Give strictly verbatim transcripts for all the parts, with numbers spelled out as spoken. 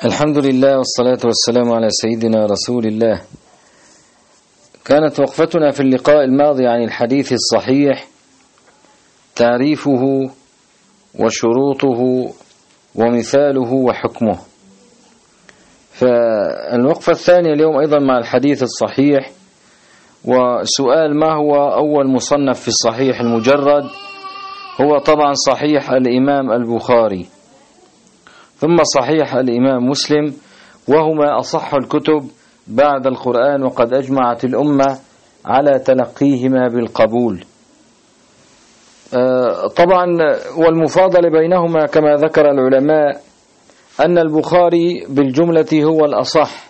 الحمد لله والصلاة والسلام على سيدنا رسول الله. كانت وقفتنا في اللقاء الماضي عن الحديث الصحيح، تعريفه وشروطه ومثاله وحكمه. فالوقفة الثانية اليوم أيضا مع الحديث الصحيح، وسؤال: ما هو أول مصنف في الصحيح المجرد؟ هو طبعا صحيح الإمام البخاري، ثم صحيح الإمام مسلم، وهما أصح الكتب بعد القرآن، وقد أجمعت الأمة على تلقيهما بالقبول. طبعا والمفاضل بينهما كما ذكر العلماء أن البخاري بالجملة هو الأصح،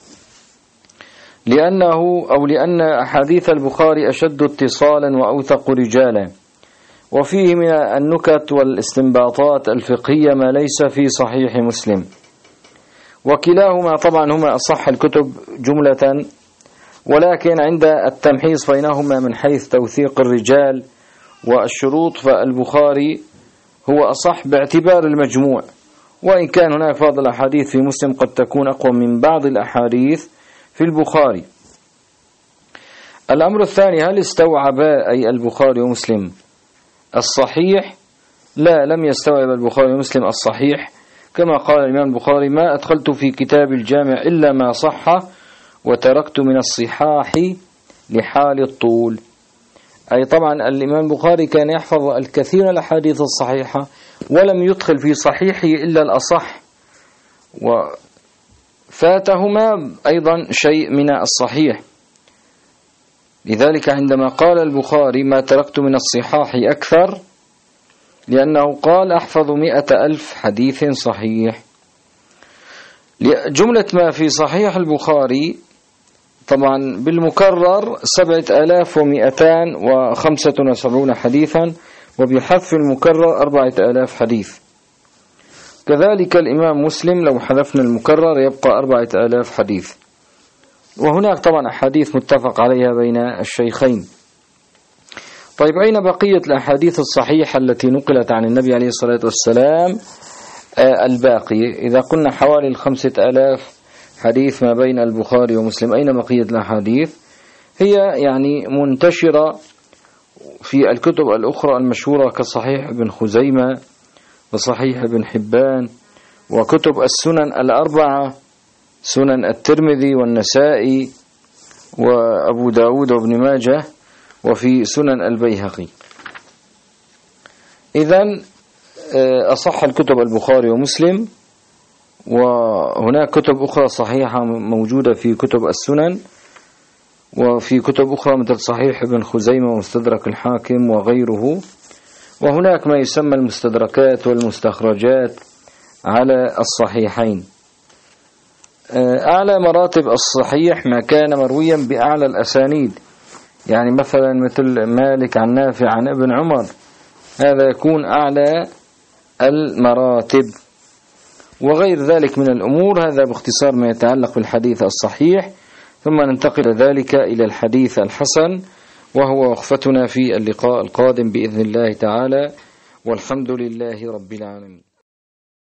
لأنه أو لأن أحاديث البخاري أشد اتصالا وأوثق رجالا، وفيه من النكت والاستنباطات الفقهية ما ليس في صحيح مسلم. وكلاهما طبعا هما أصح الكتب جملة، ولكن عند التمحيص بينهما من حيث توثيق الرجال والشروط فالبخاري هو أصح باعتبار المجموع، وإن كان هناك بعض الأحاديث في مسلم قد تكون أقوى من بعض الأحاديث في البخاري. الأمر الثاني: هل استوعبا أي البخاري ومسلم الصحيح؟ لا، لم يستوعب البخاري ومسلم الصحيح، كما قال الإمام البخاري: ما أدخلت في كتاب الجامع إلا ما صح، وتركت من الصحاح لحال الطول. أي طبعا الإمام البخاري كان يحفظ الكثير من الأحاديث الصحيحة، ولم يدخل في صحيحه إلا الأصح، وفاتهما أيضا شيء من الصحيح. لذلك عندما قال البخاري: ما تركت من الصحاح أكثر، لأنه قال: أحفظ مئة ألف حديث صحيح. جملة ما في صحيح البخاري طبعا بالمكرر سبعة آلاف ومئتان وخمسة وسبعون حديثا، وبحذف المكرر أربعة آلاف حديث. كذلك الإمام مسلم لو حذفنا المكرر يبقى أربعة آلاف حديث. وهناك طبعا أحاديث متفق عليها بين الشيخين. طيب، أين بقية الأحاديث الصحيحة التي نقلت عن النبي عليه الصلاة والسلام آه الباقية؟ إذا قلنا حوالي الخمسة آلاف حديث ما بين البخاري ومسلم، أين بقية الأحاديث؟ هي يعني منتشرة في الكتب الأخرى المشهورة كصحيح ابن خزيمة وصحيح ابن حبان، وكتب السنن الأربعة، سنن الترمذي والنسائي وأبو داود وابن ماجه، وفي سنن البيهقي. إذن أصح الكتب البخاري ومسلم، وهناك كتب أخرى صحيحة موجودة في كتب السنن، وفي كتب أخرى مثل صحيح ابن خزيمة ومستدرك الحاكم وغيره، وهناك ما يسمى المستدركات والمستخرجات على الصحيحين. أعلى مراتب الصحيح ما كان مرويا بأعلى الأسانيد، يعني مثلا مثل مالك عن نافع عن ابن عمر، هذا يكون أعلى المراتب. وغير ذلك من الأمور. هذا باختصار ما يتعلق بالحديث الصحيح، ثم ننتقل ذلك إلى الحديث الحسن، وهو وقفتنا في اللقاء القادم بإذن الله تعالى، والحمد لله رب العالمين.